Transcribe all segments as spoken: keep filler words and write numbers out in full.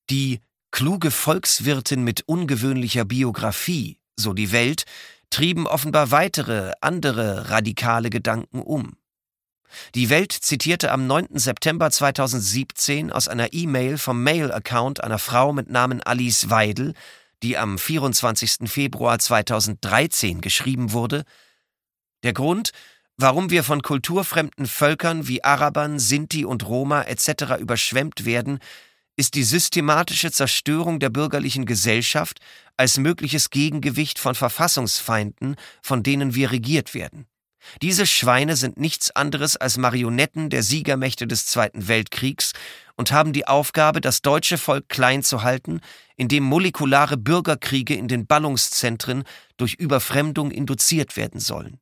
Die kluge Volkswirtin mit ungewöhnlicher Biografie, so die Welt, trieben offenbar weitere, andere radikale Gedanken um. Die Welt zitierte am neunten September zweitausendsiebzehn aus einer E-Mail vom Mail-Account einer Frau mit Namen Alice Weidel, die am vierundzwanzigsten Februar zweitausenddreizehn geschrieben wurde: Der Grund, warum wir von kulturfremden Völkern wie Arabern, Sinti und Roma et cetera überschwemmt werden, ist die systematische Zerstörung der bürgerlichen Gesellschaft als mögliches Gegengewicht von Verfassungsfeinden, von denen wir regiert werden. Diese Schweine sind nichts anderes als Marionetten der Siegermächte des Zweiten Weltkriegs und haben die Aufgabe, das deutsche Volk klein zu halten, indem molekulare Bürgerkriege in den Ballungszentren durch Überfremdung induziert werden sollen.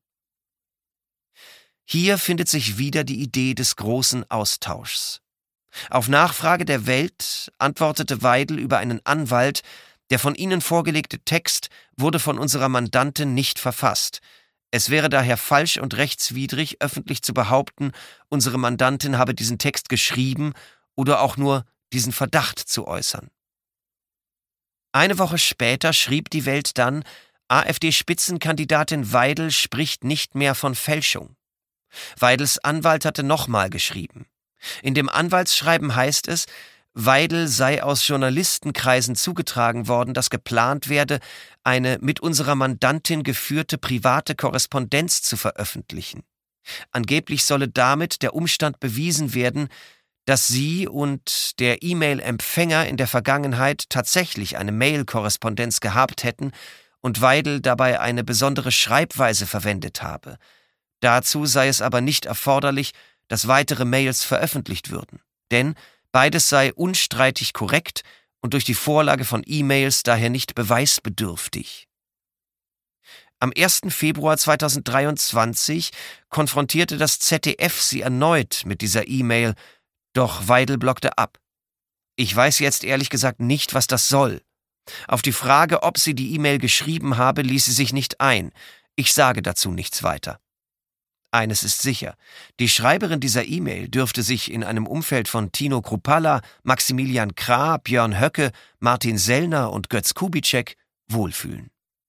Hier findet sich wieder die Idee des großen Austauschs. Auf Nachfrage der Welt antwortete Weidel über einen Anwalt, der von ihnen vorgelegte Text wurde von unserer Mandantin nicht verfasst. Es wäre daher falsch und rechtswidrig, öffentlich zu behaupten, unsere Mandantin habe diesen Text geschrieben oder auch nur diesen Verdacht zu äußern. Eine Woche später schrieb die Welt dann, AfD-Spitzenkandidatin Weidel spricht nicht mehr von Fälschung. Weidels Anwalt hatte nochmal geschrieben. In dem Anwaltsschreiben heißt es, Weidel sei aus Journalistenkreisen zugetragen worden, dass geplant werde, eine mit unserer Mandantin geführte private Korrespondenz zu veröffentlichen. Angeblich solle damit der Umstand bewiesen werden, dass sie und der E-Mail-Empfänger in der Vergangenheit tatsächlich eine Mail-Korrespondenz gehabt hätten und Weidel dabei eine besondere Schreibweise verwendet habe. Dazu sei es aber nicht erforderlich, dass weitere Mails veröffentlicht würden, denn beides sei unstreitig korrekt und durch die Vorlage von E-Mails daher nicht beweisbedürftig. Am ersten Februar zweitausenddreiundzwanzig konfrontierte das Z D F sie erneut mit dieser E-Mail, doch Weidel blockte ab. Ich weiß jetzt ehrlich gesagt nicht, was das soll. Auf die Frage, ob sie die E-Mail geschrieben habe, ließ sie sich nicht ein. Ich sage dazu nichts weiter. Eines ist sicher, die Schreiberin dieser E-Mail dürfte sich in einem Umfeld von Tino Kruppalla, Maximilian Krah, Björn Höcke, Martin Sellner und Götz Kubitschek wohlfühlen.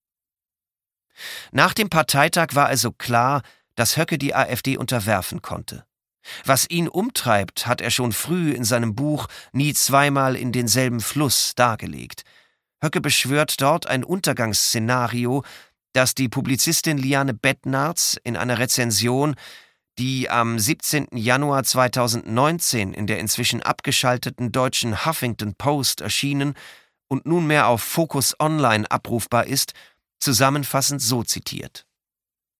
Nach dem Parteitag war also klar, dass Höcke die AfD unterwerfen konnte. Was ihn umtreibt, hat er schon früh in seinem Buch »Nie zweimal in denselben Fluss« dargelegt. Höcke beschwört dort ein Untergangsszenario, das die Publizistin Liane Bettnarz in einer Rezension, die am siebzehnten Januar zweitausendneunzehn in der inzwischen abgeschalteten deutschen Huffington Post erschienen und nunmehr auf Focus Online abrufbar ist, zusammenfassend so zitiert.